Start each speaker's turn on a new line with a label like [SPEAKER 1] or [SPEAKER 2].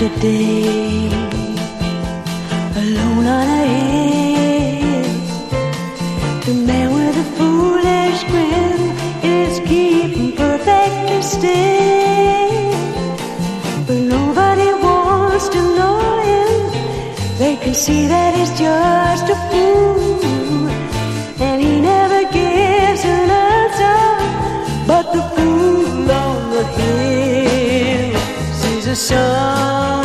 [SPEAKER 1] yesterday, alone on a hill. The man with a foolish grin is keeping perfectly still, but nobody wants to know him. They can see that he's just a fool, and he never gives an answer. But the fool on the hill sees a sun